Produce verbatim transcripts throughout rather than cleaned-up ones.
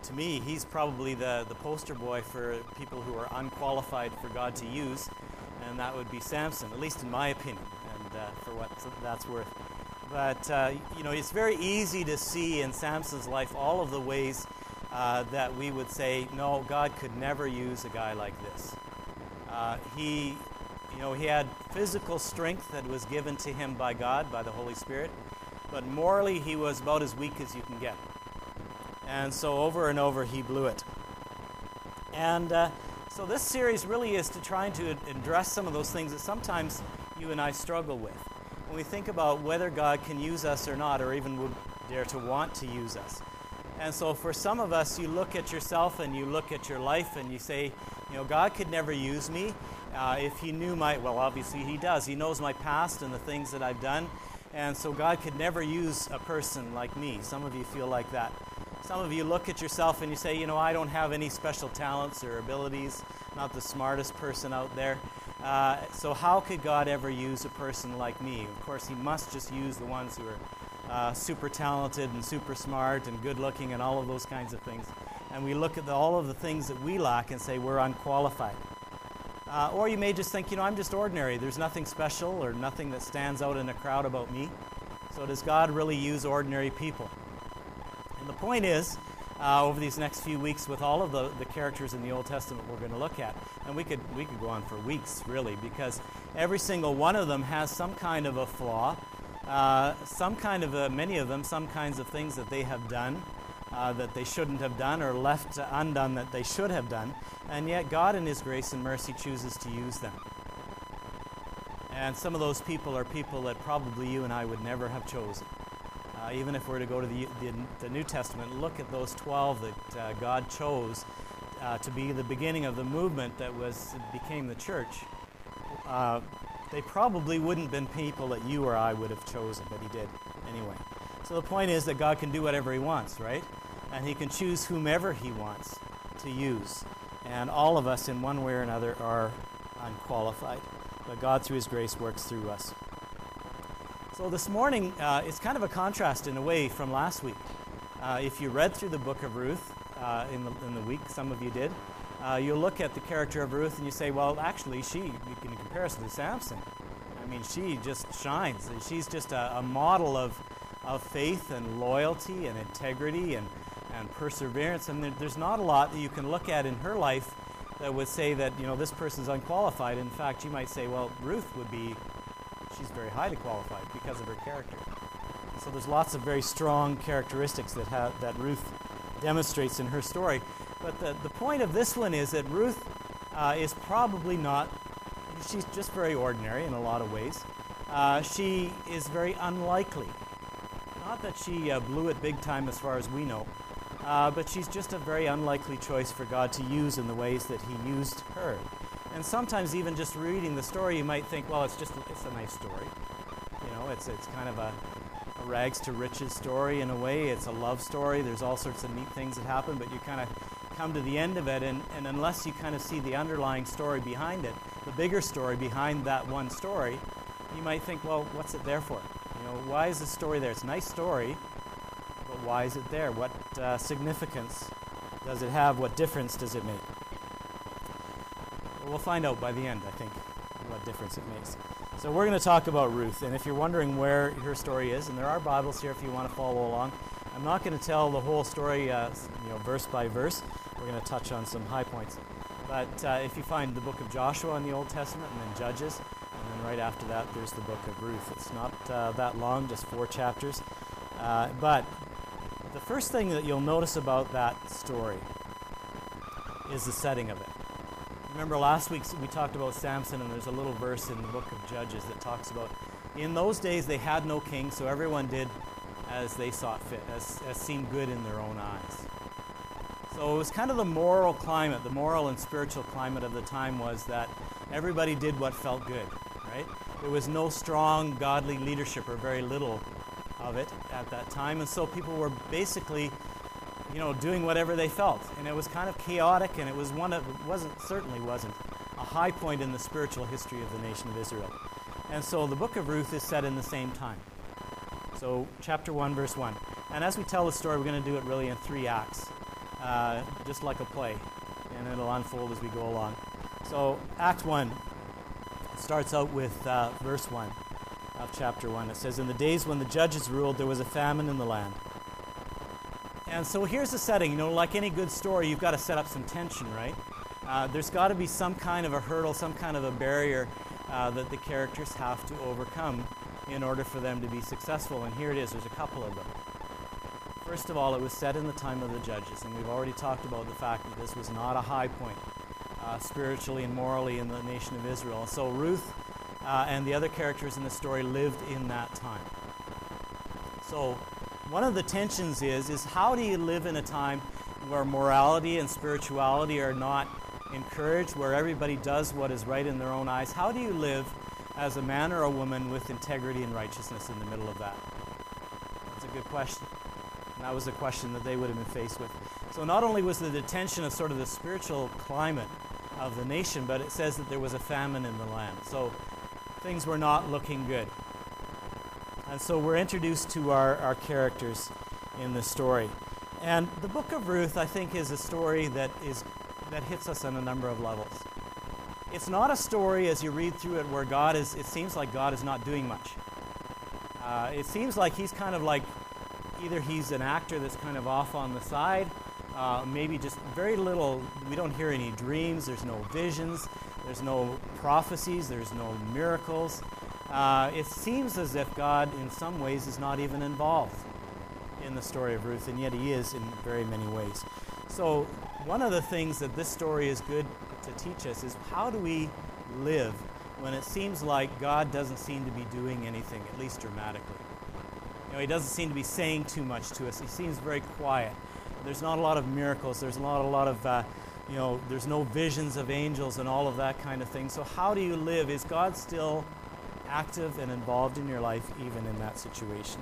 to me, he's probably the, the poster boy for people who are unqualified for God to use, and that would be Samson, at least in my opinion, and uh, for what that's worth. But, uh, you know, it's very easy to see in Samson's life all of the ways uh, that we would say, no, God could never use a guy like this. Uh, he, you know, he had physical strength that was given to him by God, by the Holy Spirit, but morally he was about as weak as you can get. And so over and over he blew it. And uh, so this series really is to try to address some of those things that sometimes you and I struggle with when we think about whether God can use us or not, or even would dare to want to use us. And so for some of us, you look at yourself and you look at your life and you say, you know, God could never use me uh, if he knew my, well, obviously he does. He knows my past and the things that I've done. And so God could never use a person like me. Some of you feel like that. Some of you look at yourself and you say, you know, I don't have any special talents or abilities, not the smartest person out there. Uh, so how could God ever use a person like me? Of course, he must just use the ones who are uh, super talented and super smart and good looking and all of those kinds of things. And we look at the, all of the things that we lack and say we're unqualified. Uh, or you may just think, you know, I'm just ordinary. There's nothing special or nothing that stands out in a crowd about me. So does God really use ordinary people? And the point is, uh, over these next few weeks with all of the, the characters in the Old Testament we're going to look at, and we could, we could go on for weeks, really, because every single one of them has some kind of a flaw, uh, some kind of a, many of them, some kinds of things that they have done uh, that they shouldn't have done, or left undone that they should have done, and yet God in his grace and mercy chooses to use them. And some of those people are people that probably you and I would never have chosen. Uh, even if we're to go to the, the, the New Testament, look at those twelve that uh, God chose uh, to be the beginning of the movement that was became the church. Uh, they probably wouldn't have been people that you or I would have chosen, but he did anyway. So the point is that God can do whatever he wants, right? And he can choose whomever he wants to use. And all of us, in one way or another, are unqualified. But God, through his grace, works through us. So this morning, uh, it's kind of a contrast in a way from last week. Uh, if you read through the book of Ruth uh, in, the, in the week, some of you did, uh, you'll look at the character of Ruth and you say, well, actually, she, in comparison to Samson, I mean, she just shines. She's just a, a model of, of faith and loyalty and integrity and, and perseverance. And there, there's not a lot that you can look at in her life that would say that, you know, this person's unqualified. In fact, you might say, well, Ruth would be... she's very highly qualified because of her character. So there's lots of very strong characteristics that ha- that Ruth demonstrates in her story. But the, the point of this one is that Ruth uh, is probably not, she's just very ordinary in a lot of ways. Uh, she is very unlikely. Not that she uh, blew it big time as far as we know, uh, but she's just a very unlikely choice for God to use in the ways that he used her. And sometimes even just reading the story, you might think, well, it's just it's a nice story. You know, it's it's kind of a, a rags to riches story in a way. It's a love story. There's all sorts of neat things that happen, but you kind of come to the end of it, and, and unless you kind of see the underlying story behind it, the bigger story behind that one story, you might think, well, what's it there for? You know, why is the story there? It's a nice story, but why is it there? What uh, significance does it have? What difference does it make? We'll find out by the end, I think, what difference it makes. So we're going to talk about Ruth, and if you're wondering where her story is, and there are Bibles here if you want to follow along, I'm not going to tell the whole story, uh, you know, verse by verse. We're going to touch on some high points. But uh, if you find the book of Joshua in the Old Testament, and then Judges, and then right after that, there's the book of Ruth. It's not uh, that long, just four chapters. Uh, but the first thing that you'll notice about that story is the setting of it. Remember last week we talked about Samson, and there's a little verse in the book of Judges that talks about, in those days they had no king, so everyone did as they saw fit, as, as seemed good in their own eyes. So it was kind of the moral climate, the moral and spiritual climate of the time was that everybody did what felt good, right? There was no strong godly leadership, or very little of it at that time, and so people were basically, you know, doing whatever they felt, and it was kind of chaotic, and it was one of, it wasn't, certainly wasn't a high point in the spiritual history of the nation of Israel. And so the book of Ruth is set in the same time. So chapter one, verse one. And as we tell the story, we're going to do it really in three acts. uh, just like a play, and it'll unfold as we go along. So Act one starts out with uh, verse one of chapter one. It says, "In the days when the judges ruled, there was a famine in the land." And so here's the setting. You know, like any good story, you've got to set up some tension, right? Uh, there's got to be some kind of a hurdle, some kind of a barrier uh, that the characters have to overcome in order for them to be successful. And here it is. There's a couple of them. First of all, it was set in the time of the judges, and we've already talked about the fact that this was not a high point uh, spiritually and morally in the nation of Israel. So Ruth uh, and the other characters in the story lived in that time. So one of the tensions is, is how do you live in a time where morality and spirituality are not encouraged, where everybody does what is right in their own eyes? How do you live as a man or a woman with integrity and righteousness in the middle of that? That's a good question. And that was a question that they would have been faced with. So not only was there the tension of sort of the spiritual climate of the nation, but it says that there was a famine in the land. So things were not looking good. And so we're introduced to our, our characters in the story. And the book of Ruth, I think, is a story that is that hits us on a number of levels. It's not a story, as you read through it, where God is, it seems like God is not doing much. Uh, it seems like he's kind of like, either he's an actor that's kind of off on the side, uh, maybe just very little, we don't hear any dreams, there's no visions, there's no prophecies, there's no miracles. Uh, it seems as if God, in some ways, is not even involved in the story of Ruth, and yet he is in very many ways. So one of the things that this story is good to teach us is how do we live when it seems like God doesn't seem to be doing anything, at least dramatically. You know, he doesn't seem to be saying too much to us. He seems very quiet. There's not a lot of miracles. There's not a lot of, uh, you know, there's no visions of angels and all of that kind of thing. So how do you live? Is God still active and involved in your life even in that situation?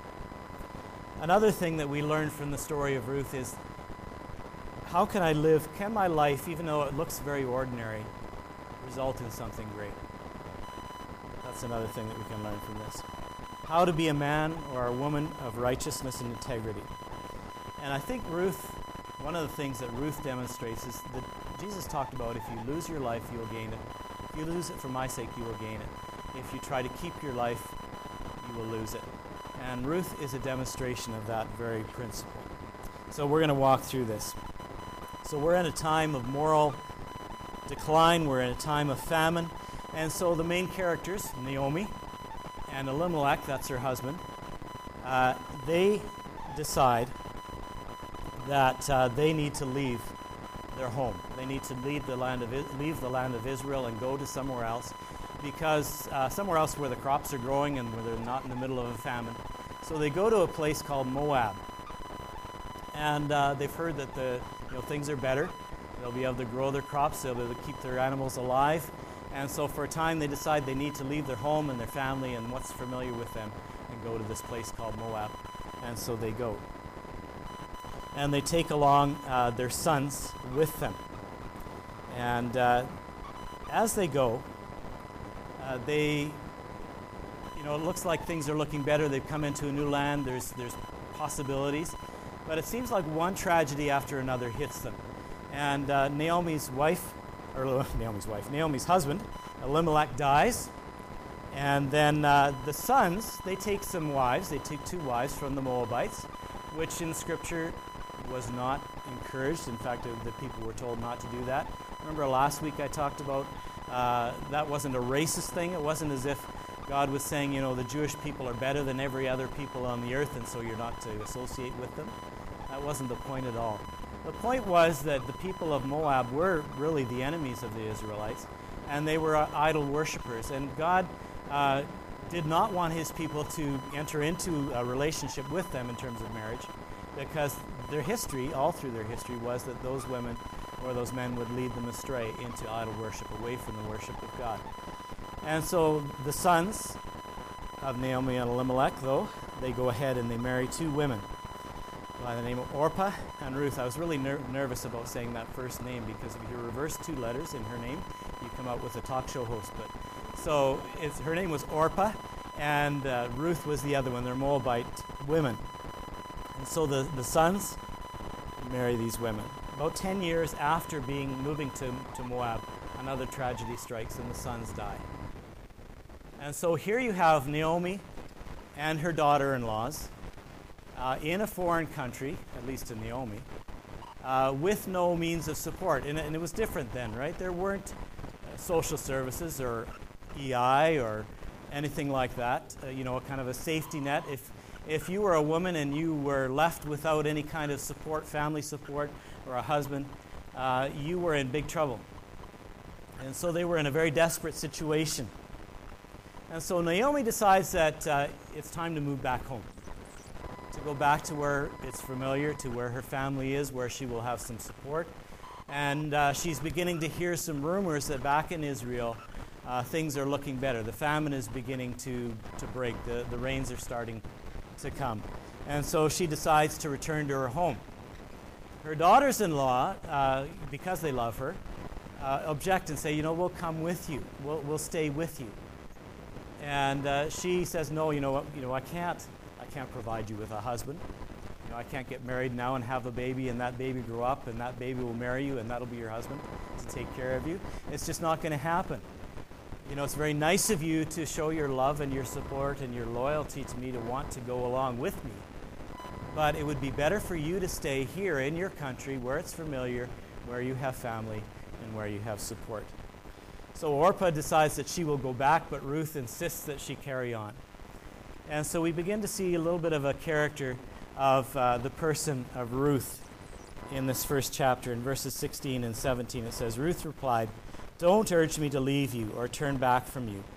Another thing that we learn from the story of Ruth is, how can I live, can my life, even though it looks very ordinary, result in something great? That's another thing that we can learn from this. How to be a man or a woman of righteousness and integrity. And I think Ruth, one of the things that Ruth demonstrates is that Jesus talked about, if you lose your life, you will gain it. If you lose it for my sake, you will gain it. If you try to keep your life, you will lose it. And Ruth is a demonstration of that very principle. So we're going to walk through this. So we're in a time of moral decline. We're in a time of famine. And so the main characters, Naomi and Elimelech, that's her husband, uh, they decide that uh, they need to leave their home. They need to leave the land of I- leave the land of Israel and go to somewhere else, because uh, somewhere else where the crops are growing and where they're not in the middle of a famine. So they go to a place called Moab, and uh, they've heard that the you know things are better. They'll be able to grow their crops. They'll be able to keep their animals alive. And so for a time they decide they need to leave their home and their family and what's familiar with them and go to this place called Moab. And so they go. And they take along uh, their sons with them. And uh, as they go, uh, they, you know, it looks like things are looking better. They've come into a new land. There's, there's possibilities. But it seems like one tragedy after another hits them. And uh, Naomi's wife, or Naomi's wife, Naomi's husband, Elimelech, dies. And then uh, the sons, they take some wives. They take two wives from the Moabites, which in Scripture was not encouraged. In fact, uh, the people were told not to do that. Remember last week I talked about uh, that wasn't a racist thing. It wasn't as if God was saying, you know, the Jewish people are better than every other people on the earth, and so you're not to associate with them. That wasn't the point at all. The point was that the people of Moab were really the enemies of the Israelites, and they were uh, idol worshippers. And God uh, did not want his people to enter into a relationship with them in terms of marriage, because their history, all through their history, was that those women or those men would lead them astray into idol worship, away from the worship of God. And so the sons of Naomi and Elimelech, though, they go ahead and they marry two women by the name of Orpah and Ruth. I was really ner- nervous about saying that first name, because if you reverse two letters in her name, you come out with a talk show host. But so it's, her name was Orpah, and uh, Ruth was the other one. They're Moabite women. And so the, the sons marry these women. About ten years after being moving to, to Moab, another tragedy strikes and the sons die. And so here you have Naomi and her daughter-in-laws uh, in a foreign country, at least to Naomi, uh, with no means of support. And, and it was different then, right? There weren't uh, social services or E I or anything like that, uh, you know, a kind of a safety net. If, if you were a woman and you were left without any kind of support, family support, or a husband, uh, you were in big trouble. And so they were in a very desperate situation. And so Naomi decides that uh, it's time to move back home, to go back to where it's familiar, to where her family is, where she will have some support. And uh, she's beginning to hear some rumors that back in Israel, uh, things are looking better. The famine is beginning to, to break. The, the rains are starting to come. And so she decides to return to her home. Her daughters-in-law, uh, because they love her, uh, object and say, you know, we'll come with you. We'll, we'll stay with you. And uh, she says, no, you know what, you know, I can't, I can't provide you with a husband. You know, I can't get married now and have a baby, and that baby grow up, and that baby will marry you, and that'll be your husband to take care of you. It's just not going to happen. You know, it's very nice of you to show your love and your support and your loyalty to me, to want to go along with me. But it would be better for you to stay here in your country where it's familiar, where you have family, and where you have support. So Orpah decides that she will go back, but Ruth insists that she carry on. And so we begin to see a little bit of a character of uh, the person of Ruth in this first chapter. In verses sixteen and seventeen, it says, Ruth replied, "Don't urge me to leave you or turn back from you.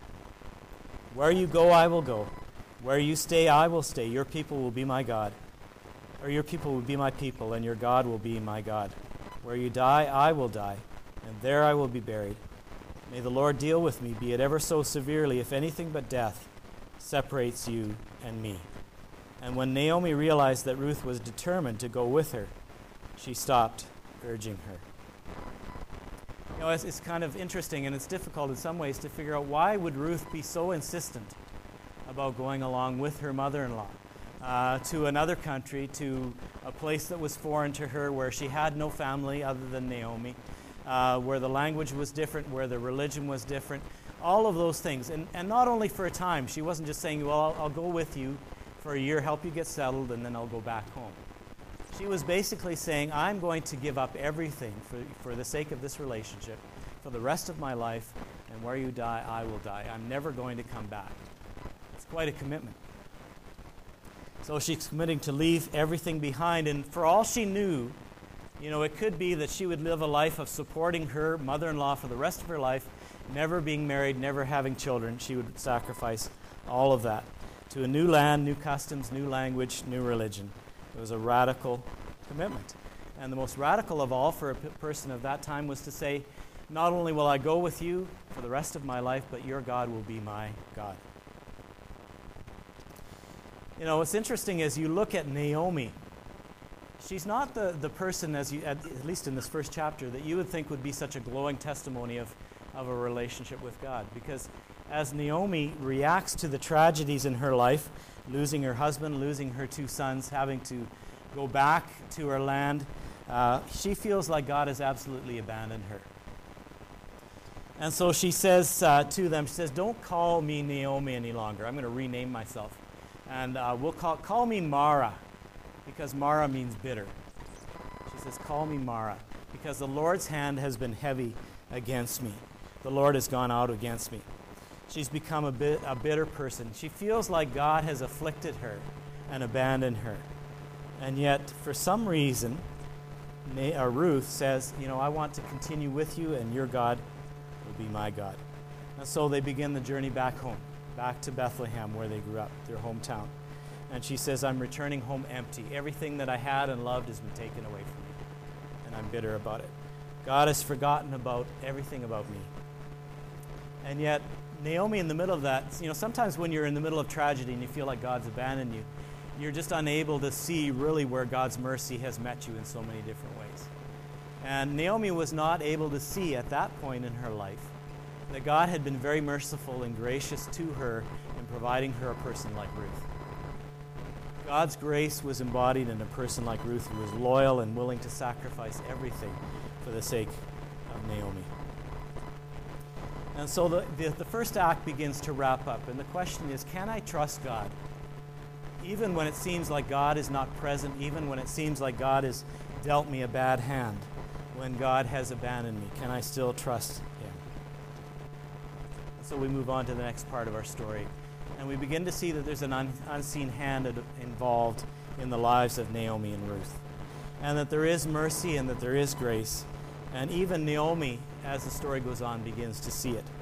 Where you go, I will go. Where you stay, I will stay. Your people will be my God. Or your people will be my people, and your God will be my God. Where you die, I will die, and there I will be buried. May the Lord deal with me, be it ever so severely, if anything but death separates you and me." And when Naomi realized that Ruth was determined to go with her, she stopped urging her. You know, it's, it's kind of interesting, and it's difficult in some ways to figure out why would Ruth be so insistent about going along with her mother-in-law uh, to another country, to a place that was foreign to her, where she had no family other than Naomi, uh, where the language was different, where the religion was different, all of those things. And, and not only for a time. She wasn't just saying, well, I'll, I'll go with you for a year, help you get settled, and then I'll go back home. She was basically saying, I'm going to give up everything for, for the sake of this relationship for the rest of my life, and where you die, I will die. I'm never going to come back. It's quite a commitment. So she's committing to leave everything behind, and for all she knew, you know, it could be that she would live a life of supporting her mother-in-law for the rest of her life, never being married, never having children. She would sacrifice all of that to a new land, new customs, new language, new religion. It was a radical commitment. And the most radical of all for a p- person of that time was to say, not only will I go with you for the rest of my life, but your God will be my God. You know, what's interesting is you look at Naomi. She's not the, the person, as you, at, at least in this first chapter, that you would think would be such a glowing testimony of, of a relationship with God. Because as Naomi reacts to the tragedies in her life, losing her husband, losing her two sons, having to go back to her land, uh, she feels like God has absolutely abandoned her. And so she says uh, to them, she says, don't call me Naomi any longer. I'm going to rename myself. And uh, we'll call, call me Mara, because Mara means bitter. She says, call me Mara, because the Lord's hand has been heavy against me. The Lord has gone out against me. She's become a, bit, a bitter person. She feels like God has afflicted her and abandoned her. And yet, for some reason, Na- uh, Ruth says, you know, I want to continue with you, and your God will be my God. And so they begin the journey back home, back to Bethlehem, where they grew up, their hometown. And she says, I'm returning home empty. Everything that I had and loved has been taken away from me, and I'm bitter about it. God has forgotten about everything about me. And yet, Naomi, in the middle of that, you know, sometimes when you're in the middle of tragedy and you feel like God's abandoned you, you're just unable to see really where God's mercy has met you in so many different ways. And Naomi was not able to see at that point in her life that God had been very merciful and gracious to her in providing her a person like Ruth. God's grace was embodied in a person like Ruth who was loyal and willing to sacrifice everything for the sake of Naomi. And so the, the, the first act begins to wrap up. And the question is, can I trust God? Even when it seems like God is not present, even when it seems like God has dealt me a bad hand, when God has abandoned me, can I still trust Him? And so we move on to the next part of our story. And we begin to see that there's an un- unseen hand ad- involved in the lives of Naomi and Ruth. And that there is mercy and that there is grace. And even Naomi, as the story goes on, begins to see it.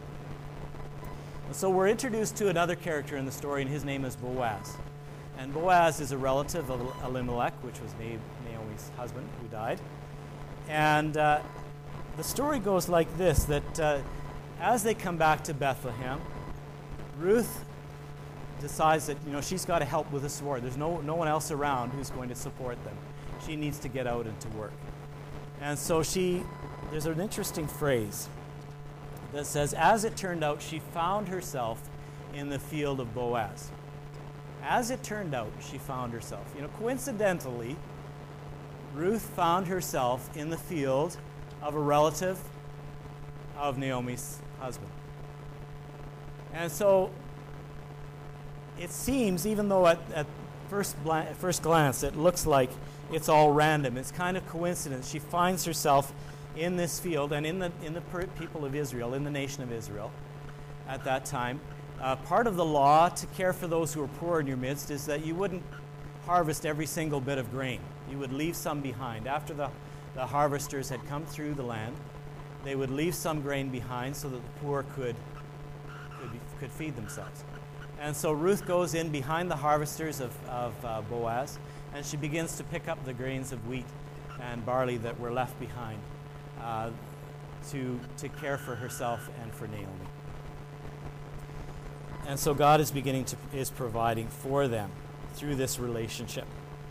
And so we're introduced to another character in the story, and his name is Boaz. And Boaz is a relative of Elimelech, which was Naomi's husband who died. And uh, the story goes like this, that uh, as they come back to Bethlehem, Ruth decides that, you know, she's got to help with the sword. There's no, no one else around who's going to support them. She needs to get out and to work. And so she, there's an interesting phrase that says, as it turned out, she found herself in the field of Boaz. As it turned out, she found herself. You know, coincidentally, Ruth found herself in the field of a relative of Naomi's husband. And so it seems, even though at, at first, bla- at first glance it looks like it's all random, it's kind of coincidence. She finds herself in this field and in the, in the per- people of Israel, in the nation of Israel at that time. Uh, part of the law to care for those who are poor in your midst is that you wouldn't harvest every single bit of grain. You would leave some behind. After the, the harvesters had come through the land, they would leave some grain behind so that the poor could, could, be, could feed themselves. And so Ruth goes in behind the harvesters of, of uh, Boaz, and she begins to pick up the grains of wheat and barley that were left behind uh, to, to care for herself and for Naomi. And so God is beginning to is providing for them through this relationship.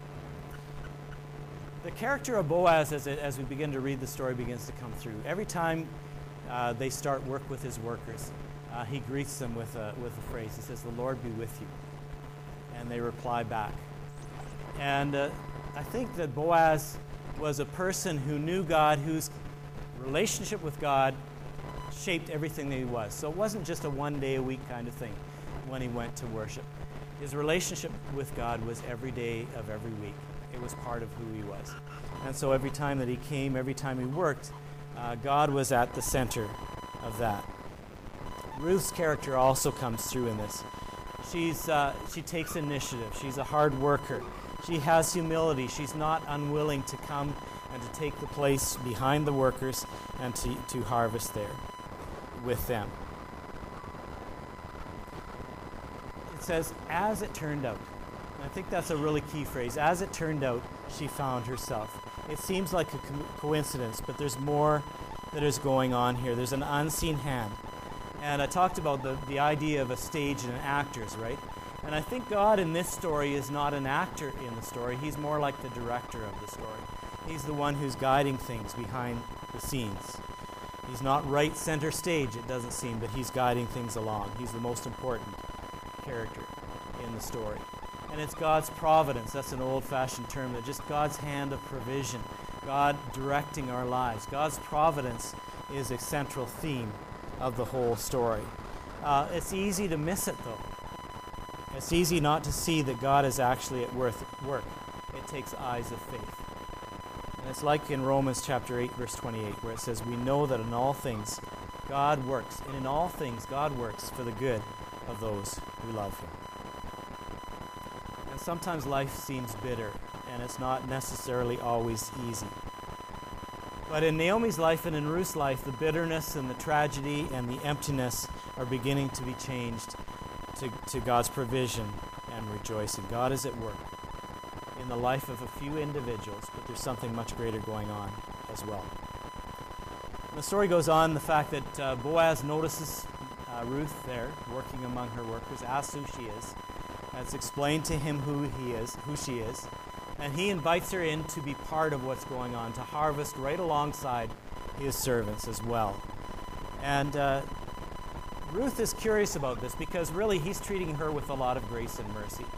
The character of Boaz, as, it, as we begin to read the story, begins to come through. Every time uh, they start work with his workers, uh, he greets them with a, with a phrase. He says, "The Lord be with you." And they reply back. And uh, I think that Boaz was a person who knew God, whose relationship with God shaped everything that he was. So it wasn't just a one day a week kind of thing when he went to worship. His relationship with God was every day of every week. It was part of who he was. And so every time that he came, every time he worked, uh, God was at the center of that. Ruth's character also comes through in this. She's uh, she takes initiative. She's a hard worker. She has humility. She's not unwilling to come and to take the place behind the workers and to, to harvest there with them. It says, as it turned out. And I think that's a really key phrase. As it turned out, she found herself. It seems like a co- coincidence, but there's more that is going on here. There's an unseen hand. And I talked about the, the idea of a stage and actors, right? And I think God in this story is not an actor in the story. He's more like the director of the story. He's the one who's guiding things behind the scenes. He's not right center stage, it doesn't seem, but he's guiding things along. He's the most important character in the story. And it's God's providence. That's an old-fashioned term, that just God's hand of provision, God directing our lives. God's providence is a central theme of the whole story. Uh, it's easy to miss it, though. It's easy not to see that God is actually at work. It takes eyes of faith. And it's like in Romans chapter eight, verse twenty-eight, where it says, "We know that in all things God works, and in all things God works for the good of those who love Him." And sometimes life seems bitter, and it's not necessarily always easy. But in Naomi's life and in Ruth's life, the bitterness and the tragedy and the emptiness are beginning to be changed to, to God's provision and rejoicing. God is at work in the life of a few individuals, but there's something much greater going on as well. And the story goes on, the fact that uh, Boaz notices uh, Ruth there, working among her workers, asks who she is, has explained to him who he is, who she is, and he invites her in to be part of what's going on, to harvest right alongside his servants as well. And uh, Ruth is curious about this because really he's treating her with a lot of grace and mercy.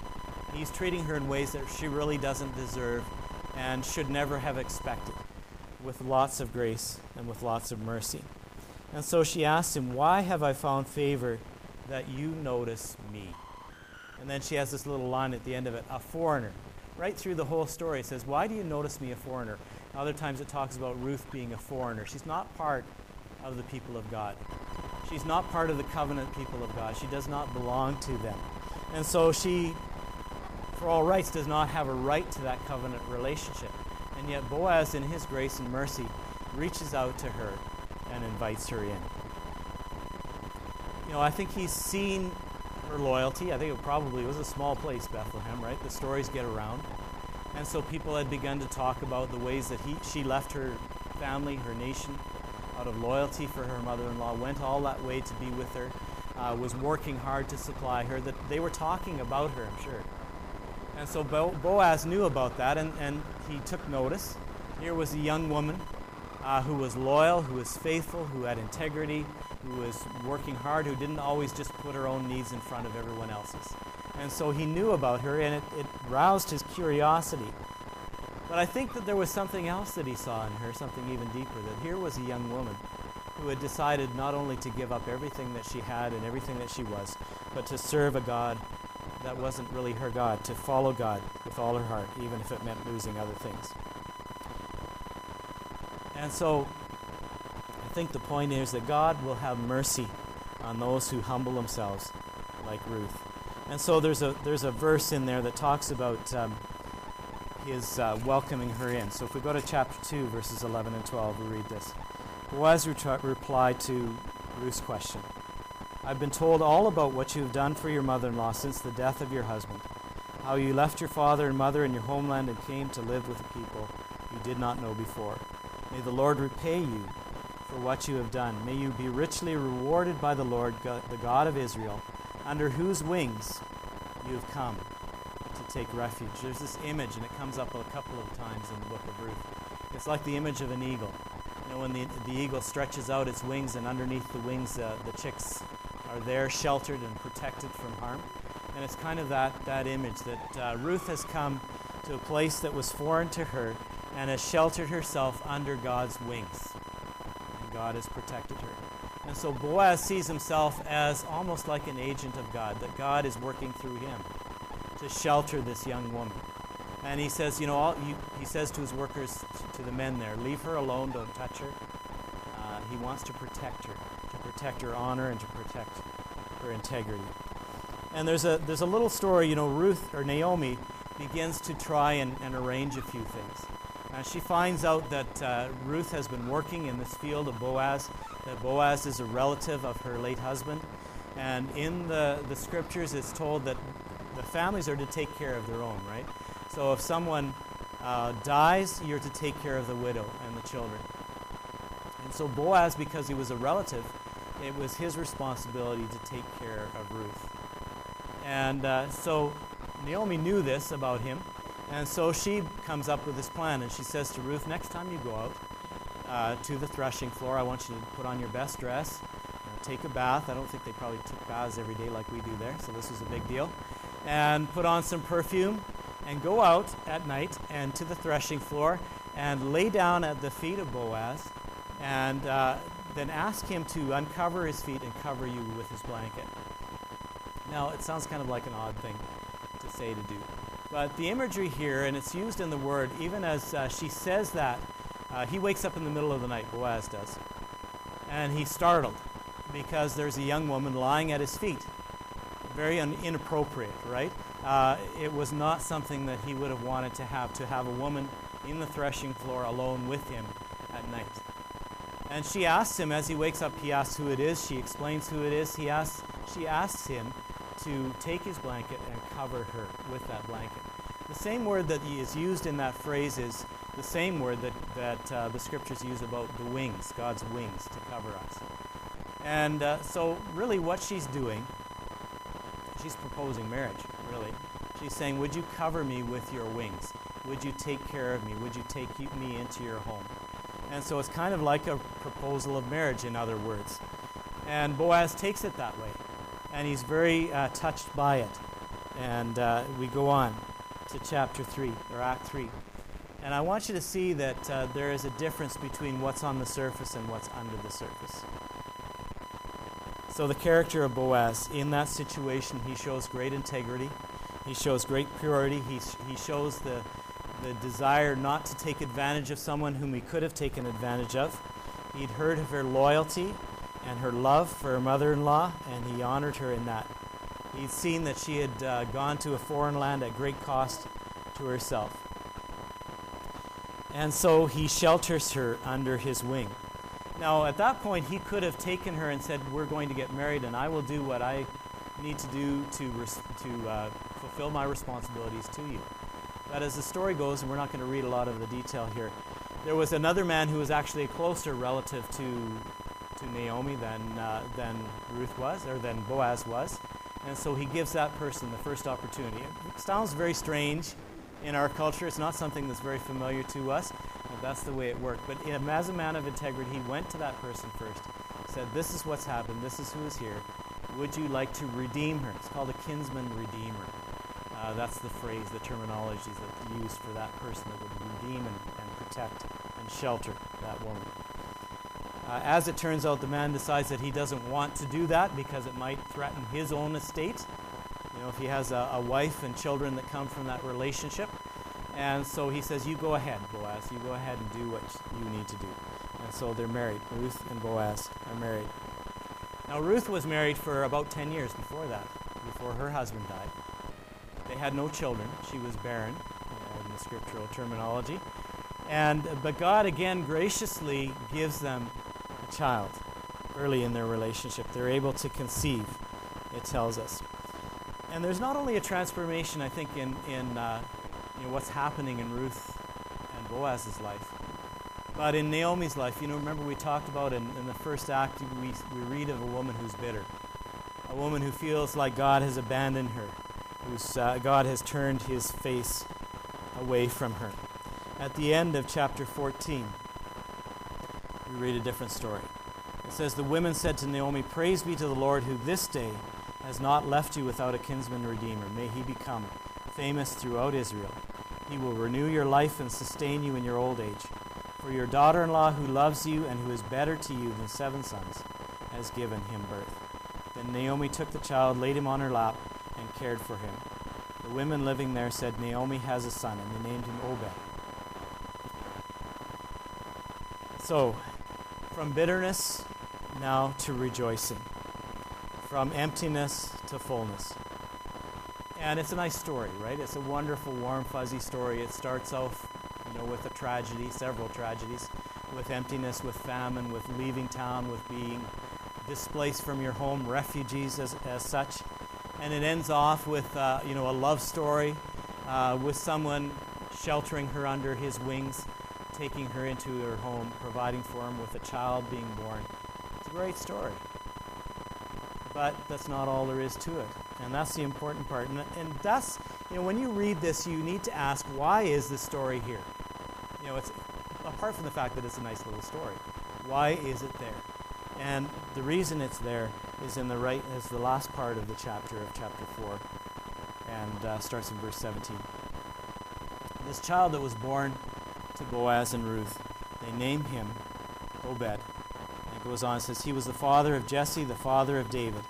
He's treating her in ways that she really doesn't deserve and should never have expected, with lots of grace and with lots of mercy. And so she asks him, "Why have I found favor that you notice me?" And then she has this little line at the end of it, "a foreigner." Right through the whole story it says, "Why do you notice me a foreigner?" Other times it talks about Ruth being a foreigner. She's not part of the people of God. She's not part of the covenant people of God. She does not belong to them. And so she, for all rights, does not have a right to that covenant relationship. And yet Boaz, in his grace and mercy, reaches out to her and invites her in. You know, I think he's seen her loyalty. I think it probably was a small place, Bethlehem, right? The stories get around. And so people had begun to talk about the ways that he, she left her family, her nation, out of loyalty for her mother-in-law, went all that way to be with her, uh, was working hard to supply her, that they were talking about her, I'm sure. And so Bo- Boaz knew about that, and, and he took notice. Here was a young woman uh, who was loyal, who was faithful, who had integrity, who was working hard, who didn't always just put her own needs in front of everyone else's. And so he knew about her, and it, it roused his curiosity. But I think that there was something else that he saw in her, something even deeper, that here was a young woman who had decided not only to give up everything that she had and everything that she was, but to serve a God that wasn't really her God, to follow God with all her heart, even if it meant losing other things. And so I think the point is that God will have mercy on those who humble themselves, like Ruth. And so there's a there's a verse in there that talks about um, his uh, welcoming her in. So if we go to chapter two, verses eleven and twelve, we read this. Boaz ret- replied to Ruth's question, "I've been told all about what you have done for your mother-in-law since the death of your husband, how you left your father and mother in your homeland and came to live with a people you did not know before. May the Lord repay you for what you have done. May you be richly rewarded by the Lord, God, the God of Israel, under whose wings you have come to take refuge." There's this image, and it comes up a couple of times in the book of Ruth. It's like the image of an eagle. You know, when the, the eagle stretches out its wings, and underneath the wings uh, the chicks are there sheltered and protected from harm. And it's kind of that, that image that uh, Ruth has come to a place that was foreign to her and has sheltered herself under God's wings. And God has protected her. And so Boaz sees himself as almost like an agent of God, that God is working through him to shelter this young woman. And he says, you know, all, you, he says to his workers, to the men there, leave her alone, don't touch her. Uh, he wants to protect her, to protect her honor and to protect her integrity. And there's a there's a little story, you know, Ruth, or Naomi, begins to try and, and arrange a few things. Uh, she finds out that uh, Ruth has been working in this field of Boaz, that Boaz is a relative of her late husband. And in the, the scriptures, it's told that the families are to take care of their own, right? So if someone uh, dies, you're to take care of the widow and the children. And so Boaz, because he was a relative, it was his responsibility to take care of Ruth. And uh, so Naomi knew this about him, and so she comes up with this plan, and she says to Ruth, next time you go out uh, to the threshing floor, I want you to put on your best dress, uh, take a bath. I don't think they probably took baths every day like we do there, so this was a big deal. And put on some perfume, and go out at night and to the threshing floor and lay down at the feet of Boaz, and uh, then ask him to uncover his feet and cover you with his blanket. Now, it sounds kind of like an odd thing to say to do. But the imagery here, and it's used in the word, even as uh, she says that, uh, he wakes up in the middle of the night, Boaz does, and he's startled because there's a young woman lying at his feet. Very un- inappropriate, right? Uh, it was not something that he would have wanted to have, to have a woman in the threshing floor alone with him at night. And she asks him, as he wakes up, he asks who it is. She explains who it is. He asks, she asks him to take his blanket and cover her with that blanket. The same word that is used in that phrase is the same word that, that uh, the scriptures use about the wings, God's wings to cover us. And uh, so really what she's doing, she's proposing marriage, really. She's saying, would you cover me with your wings? Would you take care of me? Would you take me into your home? And so it's kind of like a proposal of marriage, in other words. And Boaz takes it that way. And he's very uh, touched by it. And uh, we go on to chapter three, or Act three. And I want you to see that uh, there is a difference between what's on the surface and what's under the surface. So the character of Boaz, in that situation, he shows great integrity. He shows great purity. He, he shows the, the desire not to take advantage of someone whom he could have taken advantage of. He'd heard of her loyalty and her love for her mother-in-law, and he honored her in that. He'd seen that she had uh, gone to a foreign land at great cost to herself. And so he shelters her under his wing. Now, at that point, he could have taken her and said, we're going to get married, and I will do what I need to do to, res- to uh, fulfill my responsibilities to you. But as the story goes, and we're not going to read a lot of the detail here, there was another man who was actually a closer relative to, to Naomi than, uh, than Ruth was, or than Boaz was. And so he gives that person the first opportunity. It sounds very strange in our culture. It's not something that's very familiar to us. But that's the way it worked. But in, as a man of integrity, he went to that person first, said, this is what's happened. This is who is here. Would you like to redeem her? It's called a kinsman redeemer. Uh, that's the phrase, the terminology that's used for that person that would redeem and, and protect and shelter that woman. Uh, as it turns out, the man decides that he doesn't want to do that because it might threaten his own estate. You know, if he has a, a wife and children that come from that relationship. And so he says, you go ahead, Boaz. You go ahead and do what you need to do. And so they're married. Ruth and Boaz are married. Now, Ruth was married for about ten years before that, before her husband died. They had no children. She was barren, uh, in the scriptural terminology. And but God, again, graciously gives them a child early in their relationship. They're able to conceive, it tells us. And there's not only a transformation, I think, in, in uh, you know, what's happening in Ruth and Boaz's life, but in Naomi's life. You know, remember we talked about in, in the first act, we, we read of a woman who's bitter, a woman who feels like God has abandoned her, whose uh, God has turned his face away from her. At the end of chapter fourteen, we read a different story. It says, the women said to Naomi, praise be to the Lord who this day has not left you without a kinsman redeemer. May he become famous throughout Israel. He will renew your life and sustain you in your old age. For your daughter-in-law who loves you and who is better to you than seven sons has given him birth. Then Naomi took the child, laid him on her lap, and cared for him. The women living there said, Naomi has a son, and they named him Obed. So, from bitterness now to rejoicing. From emptiness to fullness. And it's a nice story, right? It's a wonderful, warm, fuzzy story. It starts off, you know, with a tragedy, several tragedies, with emptiness, with famine, with leaving town, with being displaced from your home, refugees as, as such. And it ends off with, uh, you know, a love story uh, with someone sheltering her under his wings, taking her into her home, providing for him with a child being born. It's a great story. But that's not all there is to it. And that's the important part. And, and that's, you know, when you read this, you need to ask, why is this story here? You know, it's apart from the fact that it's a nice little story. Why is it there? And the reason it's there is in the right, is the last part of the chapter of chapter four, and uh, starts in verse seventeen. This child that was born to Boaz and Ruth, they named him Obed. And it goes on, it says, he was the father of Jesse, the father of David.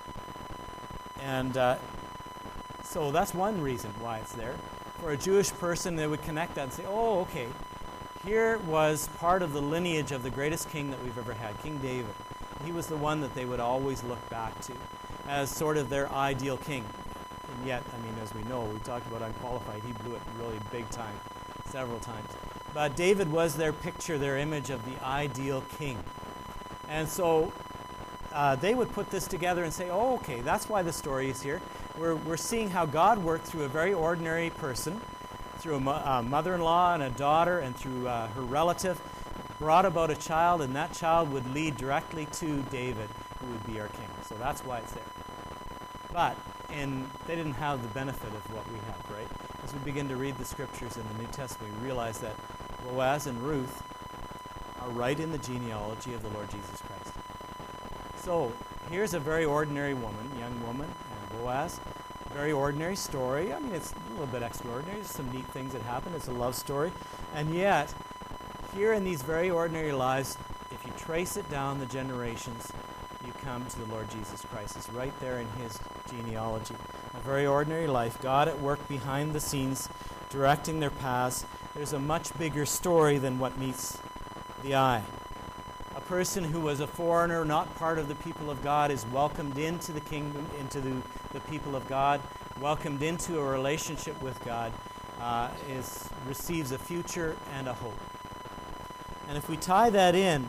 And uh, so that's one reason why it's there. For a Jewish person, they would connect that and say, oh, okay, here was part of the lineage of the greatest king that we've ever had, King David. He was the one that they would always look back to as sort of their ideal king. And yet, I mean, as we know, we talked about unqualified, he blew it really big time, several times. But David was their picture, their image of the ideal king. And so uh, they would put this together and say, oh, okay, that's why the story is here. We're, we're seeing how God worked through a very ordinary person, through a mo- uh, mother-in-law and a daughter, and through uh, her relative, brought about a child, and that child would lead directly to David, who would be our king. So that's why it's there. But and they didn't have the benefit of what we have, right? As we begin to read the scriptures in the New Testament, we realize that Boaz and Ruth are right in the genealogy of the Lord Jesus Christ. So here's a very ordinary woman, young woman, and Boaz, very ordinary story. I mean, it's a little bit extraordinary. There's some neat things that happen. It's a love story. And yet, here in these very ordinary lives, if you trace it down the generations, you come to the Lord Jesus Christ. It's right there in his genealogy. A very ordinary life, God at work behind the scenes, directing their paths. There's a much bigger story than what meets the eye. A person who was a foreigner, not part of the people of God, is welcomed into the kingdom, into the, the people of God, welcomed into a relationship with God, uh, is receives a future and a hope. And if we tie that in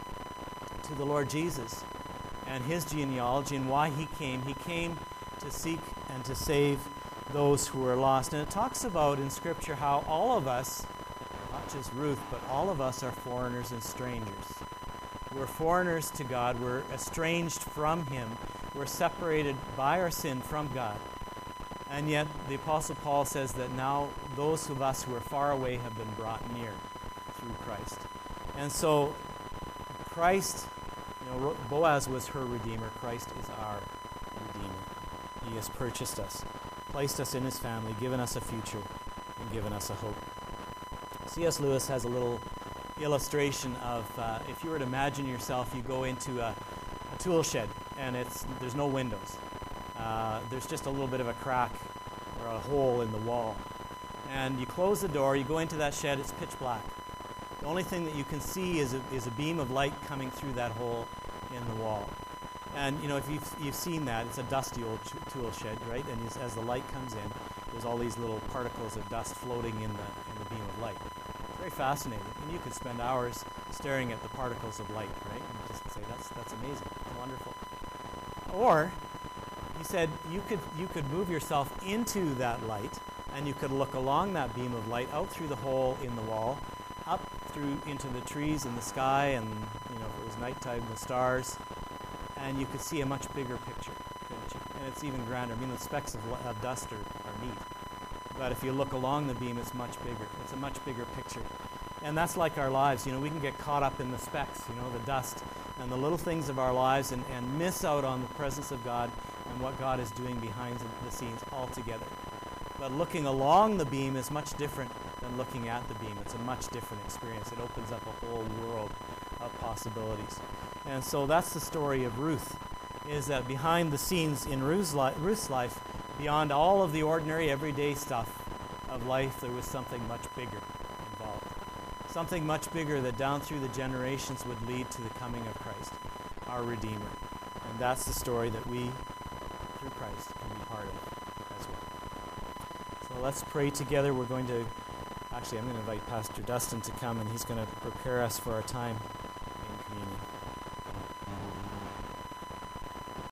to the Lord Jesus and his genealogy and why he came, he came to seek and to save those who are lost. And it talks about in Scripture how all of us, not just Ruth, but all of us are foreigners and strangers. We're foreigners to God. We're estranged from him. We're separated by our sin from God. And yet the Apostle Paul says that now those of us who are far away have been brought near through Christ. And so Christ, you know, Boaz was her redeemer. Christ is our redeemer. He has purchased us, placed us in his family, given us a future, and given us a hope. C S Lewis has a little illustration of uh, if you were to imagine yourself, you go into a, a tool shed and it's there's no windows. Uh, there's just a little bit of a crack or a hole in the wall. And you close the door, you go into that shed, it's pitch black. The only thing that you can see is a, is a beam of light coming through that hole in the wall. And you know, if you've, you've seen that, it's a dusty old ch- tool shed, right? And as, as the light comes in, there's all these little particles of dust floating in the, in the beam of light. It's very fascinating. And you could spend hours staring at the particles of light, right? And just say, that's, that's amazing, wonderful. Or, he said, you could, you could move yourself into that light, and you could look along that beam of light, out through the hole in the wall, up through into the trees and the sky, and you know, if it was nighttime, the stars, and you could see a much bigger picture, couldn't you? And it's even grander. I mean, the specks of, of dust are, are neat, but if you look along the beam, it's much bigger. It's a much bigger picture. And that's like our lives. You know, we can get caught up in the specks, you know, the dust and the little things of our lives, and, and miss out on the presence of God and what God is doing behind the scenes altogether. But looking along the beam is much different than looking at the beam. It's a much different experience. It opens up a whole world of possibilities. And so that's the story of Ruth, is that behind the scenes in Ruth's, li- Ruth's life, beyond all of the ordinary everyday stuff of life, there was something much bigger involved. Something much bigger that down through the generations would lead to the coming of Christ, our Redeemer. And that's the story that we, through Christ, can be part of as well. So let's pray together. We're going to, actually I'm going to invite Pastor Dustin to come, and he's going to prepare us for our time in communion.